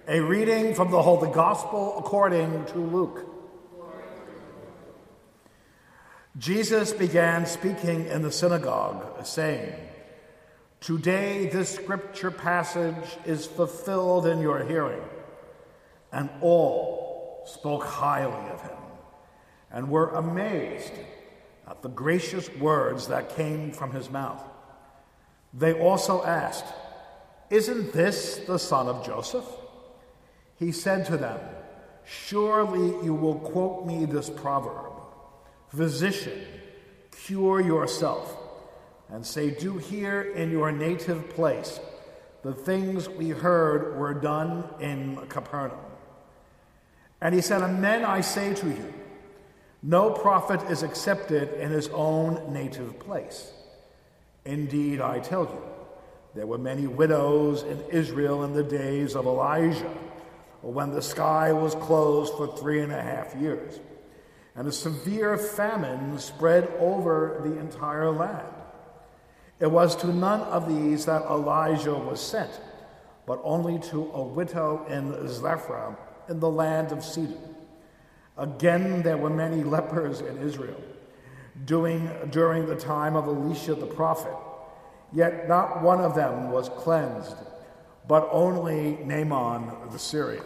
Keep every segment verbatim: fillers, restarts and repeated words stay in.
A reading from the Holy Gospel according to Luke. Jesus began speaking in the synagogue, saying, "Today this scripture passage is fulfilled in your hearing." And all spoke highly of him and were amazed at the gracious words that came from his mouth. They also asked, "Isn't this the son of Joseph?" He said to them, "Surely you will quote me this proverb, 'Physician, cure yourself,' and say, 'Do here in your native place the things we heard were done in Capernaum.' And he said, 'Amen, I say to you, no prophet is accepted in his own native place. Indeed, I tell you, there were many widows in Israel in the days of Elijah, when the sky was closed for three and a half years, and a severe famine spread over the entire land. It was to none of these that Elijah was sent, but only to a widow in Zarephath in the land of Sidon. Again, there were many lepers in Israel doing, during the time of Elisha the prophet, yet not one of them was cleansed, but only Naaman the Syrian."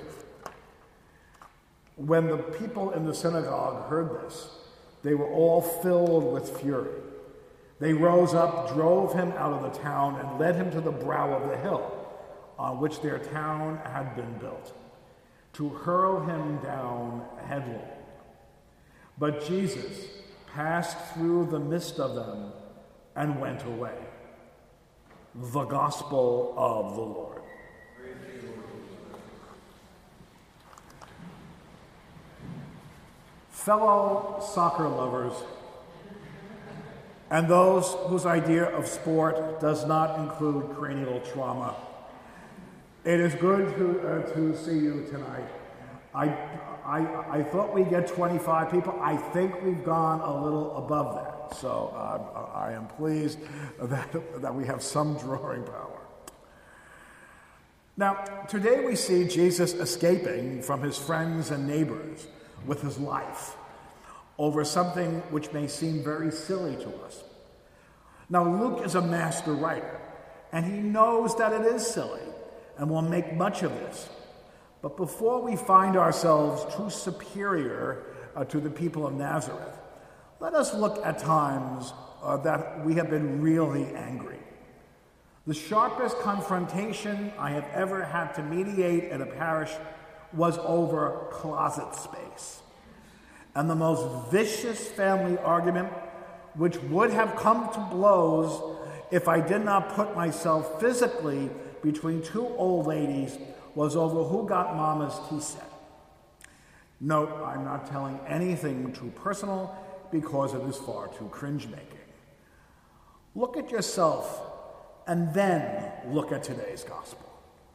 When the people in the synagogue heard this, they were all filled with fury. They rose up, drove him out of the town, and led him to the brow of the hill on which their town had been built, to hurl him down headlong. But Jesus passed through the midst of them and went away. The Gospel of the Lord. Fellow soccer lovers, and those whose idea of sport does not include cranial trauma, it is good to, uh, to see you tonight. I, I, I thought we'd get twenty-five people. I think we've gone a little above that. So uh, I am pleased that, that we have some drawing power. Now, today we see Jesus escaping from his friends and neighbors with his life over something which may seem very silly to us. Now, Luke is a master writer, and he knows that it is silly and will make much of this. But before we find ourselves too superior uh, to the people of Nazareth, let us look at times uh, that we have been really angry. The sharpest confrontation I have ever had to mediate in a parish was over closet space. And the most vicious family argument, which would have come to blows if I did not put myself physically between two old ladies, was over who got Mama's tea set. Note, I'm not telling anything too personal because it is far too cringe-making. Look at yourself and then look at today's gospel.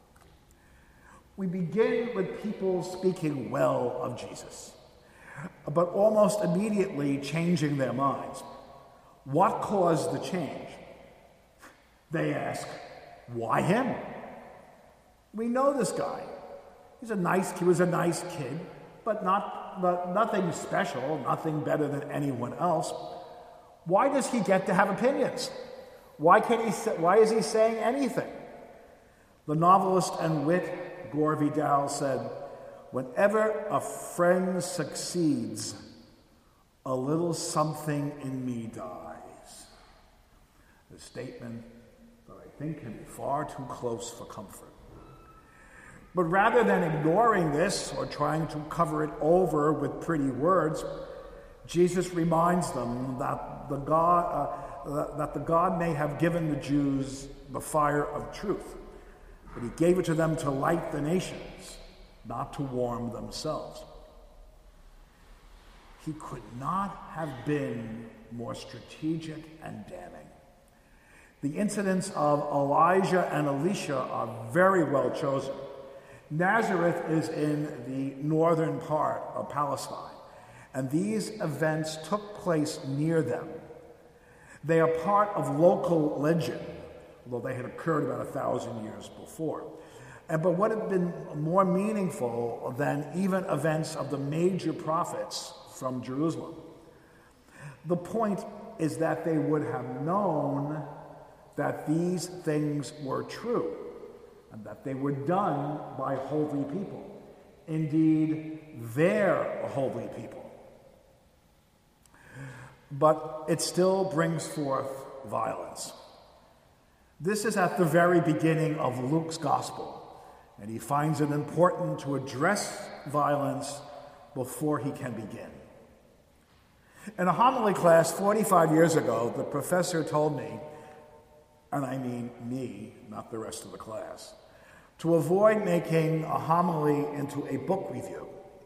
We begin with people speaking well of Jesus, but almost immediately changing their minds. What caused the change? They ask, why him? We know this guy. He's a nice, he was a nice kid, but not, but nothing special, nothing better than anyone else. Why does he get to have opinions? Why can he? Why is he saying anything? The novelist and wit Gore Vidal said, "Whenever a friend succeeds, a little something in me dies." A statement that I think can be far too close for comfort. But rather than ignoring this or trying to cover it over with pretty words, Jesus reminds them that the God, uh, that the God may have given the Jews the fire of truth, but he gave it to them to light the nations, not to warm themselves. He could not have been more strategic and damning. The incidents of Elijah and Elisha are very well chosen. Nazareth is in the northern part of Palestine, and these events took place near them. They are part of local legend, although they had occurred about a thousand years before. And but what had been more meaningful than even events of the major prophets from Jerusalem? The point is that they would have known that these things were true and that they were done by holy people, indeed, their holy people. But it still brings forth violence. This is at the very beginning of Luke's gospel, and he finds it important to address violence before he can begin. In a homily class forty-five years ago, the professor told me, and I mean me, not the rest of the class, to avoid making a homily into a book review.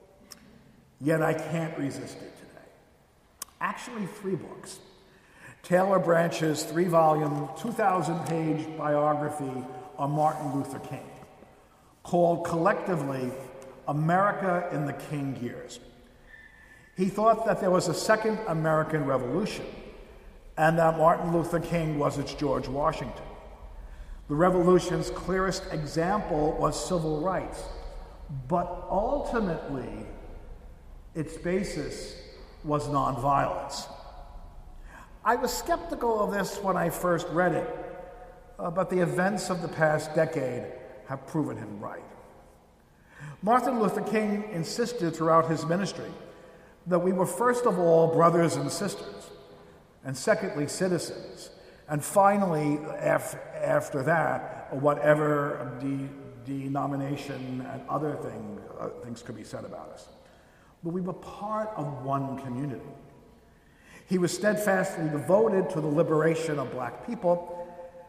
Yet I can't resist it today. Actually, three books. Taylor Branch's three-volume, two thousand page biography on Martin Luther King, called collectively America in the King Years. He thought that there was a second American Revolution and that Martin Luther King was its George Washington. The revolution's clearest example was civil rights, but ultimately its basis was nonviolence. I was skeptical of this when I first read it, uh, but the events of the past decade have proven him right. Martin Luther King insisted throughout his ministry that we were first of all brothers and sisters, and secondly citizens, and finally, af- after that, whatever de- denomination and other thing, uh, things could be said about us. But we were part of one community. He was steadfastly devoted to the liberation of black people,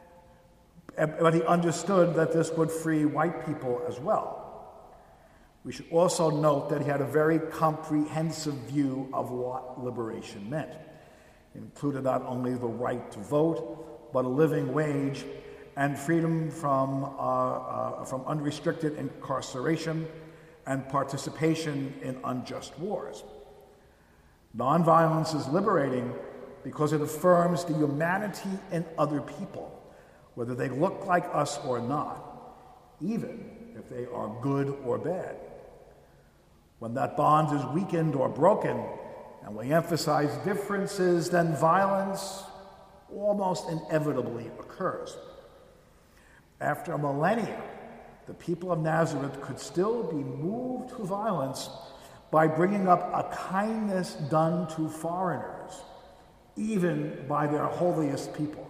but he understood that this would free white people as well. We should also note that he had a very comprehensive view of what liberation meant. It included not only the right to vote, but a living wage and freedom from, uh, uh, from unrestricted incarceration and participation in unjust wars. Nonviolence is liberating because it affirms the humanity in other people, whether they look like us or not, even if they are good or bad. When that bond is weakened or broken, and we emphasize differences, then violence almost inevitably occurs. After a millennia, the people of Nazareth could still be moved to violence by bringing up a kindness done to foreigners, even by their holiest people.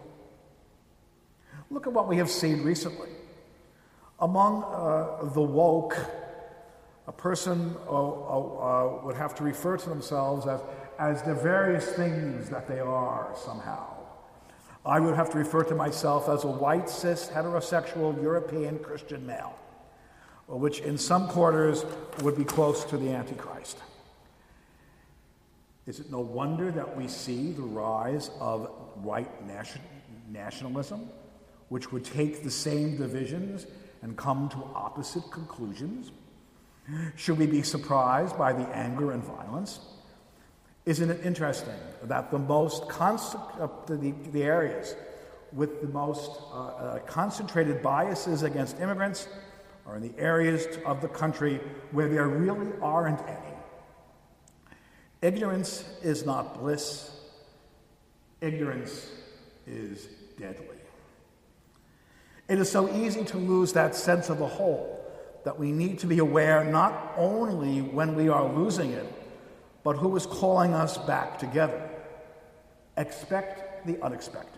Look at what we have seen recently. Among uh, the woke, a person uh, uh, would have to refer to themselves as, as the various things that they are somehow. I would have to refer to myself as a white, cis, heterosexual, European Christian male, which in some quarters would be close to the Antichrist. Is it no wonder that we see the rise of white nation- nationalism, which would take the same divisions and come to opposite conclusions? Should we be surprised by the anger and violence? Isn't it interesting that the most const- uh, the, the areas with the most uh, uh, concentrated biases against immigrants are in the areas of the country where there really aren't any? Ignorance is not bliss. Ignorance is deadly. It is so easy to lose that sense of the whole that we need to be aware not only when we are losing it, but who is calling us back together. Expect the unexpected.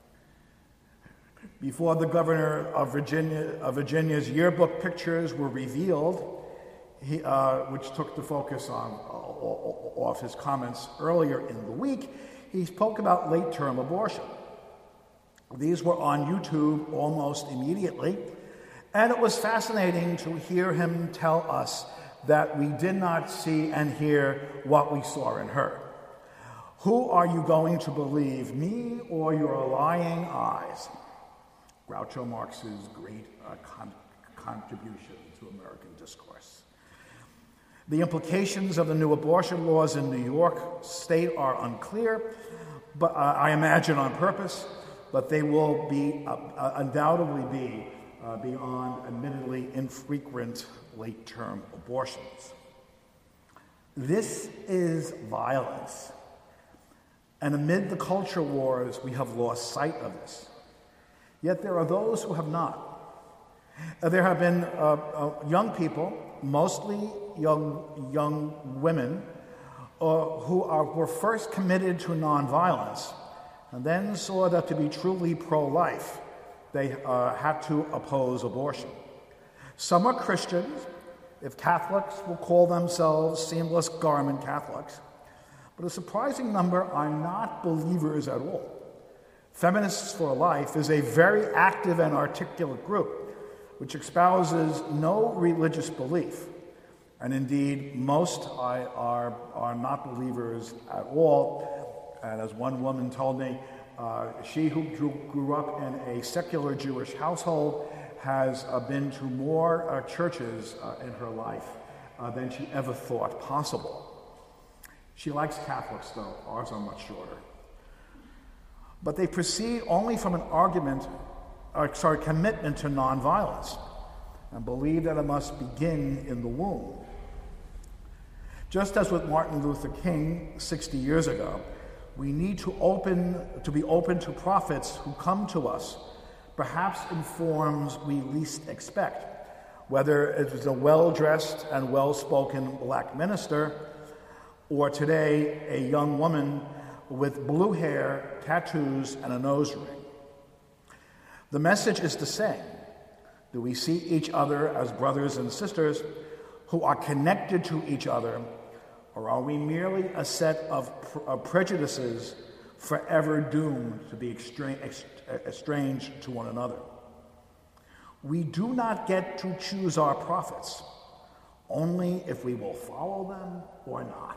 Before the governor of Virginia, of Virginia's yearbook pictures were revealed, he, uh, which took the focus on uh, off his comments earlier in the week, he spoke about late-term abortion. These were on YouTube almost immediately, and it was fascinating to hear him tell us that we did not see and hear what we saw and heard. Who are you going to believe, me or your lying eyes? Groucho Marx's great uh, con- contribution to American discourse. The implications of the new abortion laws in New York State are unclear, but uh, I imagine on purpose, but they will be uh, uh, undoubtedly be uh, uh, beyond admittedly infrequent late-term abortions. This is violence. And amid the culture wars, we have lost sight of this. Yet there are those who have not. Uh, there have been uh, uh, young people, mostly young young women, uh, who are, were first committed to nonviolence and then saw that to be truly pro-life, they uh, had to oppose abortion. Some are Christians, if Catholics will call themselves seamless garment Catholics, but a surprising number are not believers at all. Feminists for Life is a very active and articulate group which espouses no religious belief, and indeed most are, are, are not believers at all. And as one woman told me, uh, she who grew, grew up in a secular Jewish household has uh, been to more uh, churches uh, in her life uh, than she ever thought possible. She likes Catholics, though. Ours are much shorter. But they proceed only from an argument, uh, sorry, commitment to nonviolence, and believe that it must begin in the womb. Just as with Martin Luther King sixty years ago, we need to open to be open to prophets who come to us, perhaps in forms we least expect, whether it was a well-dressed and well-spoken black minister, or today a young woman with blue hair, tattoos, and a nose ring. The message is the same. Do we see each other as brothers and sisters who are connected to each other, or are we merely a set of, pr- of prejudices forever doomed to be extra- ex- estranged to one another? We do not get to choose our prophets, only if we will follow them or not.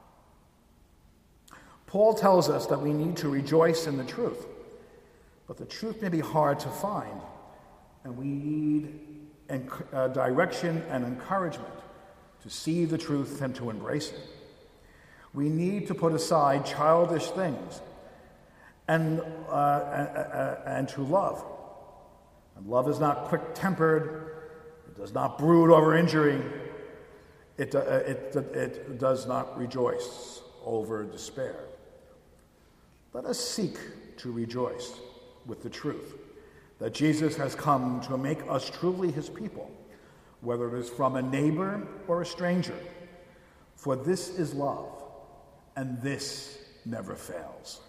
Paul tells us that we need to rejoice in the truth, but the truth may be hard to find, and we need enc- uh, direction and encouragement to see the truth and to embrace it. We need to put aside childish things and, uh, uh, and to love. And love is not quick-tempered. It does not brood over injury. It, uh, it, it does not rejoice over despair. Let us seek to rejoice with the truth that Jesus has come to make us truly his people, whether it is from a neighbor or a stranger. For this is love, and this never fails.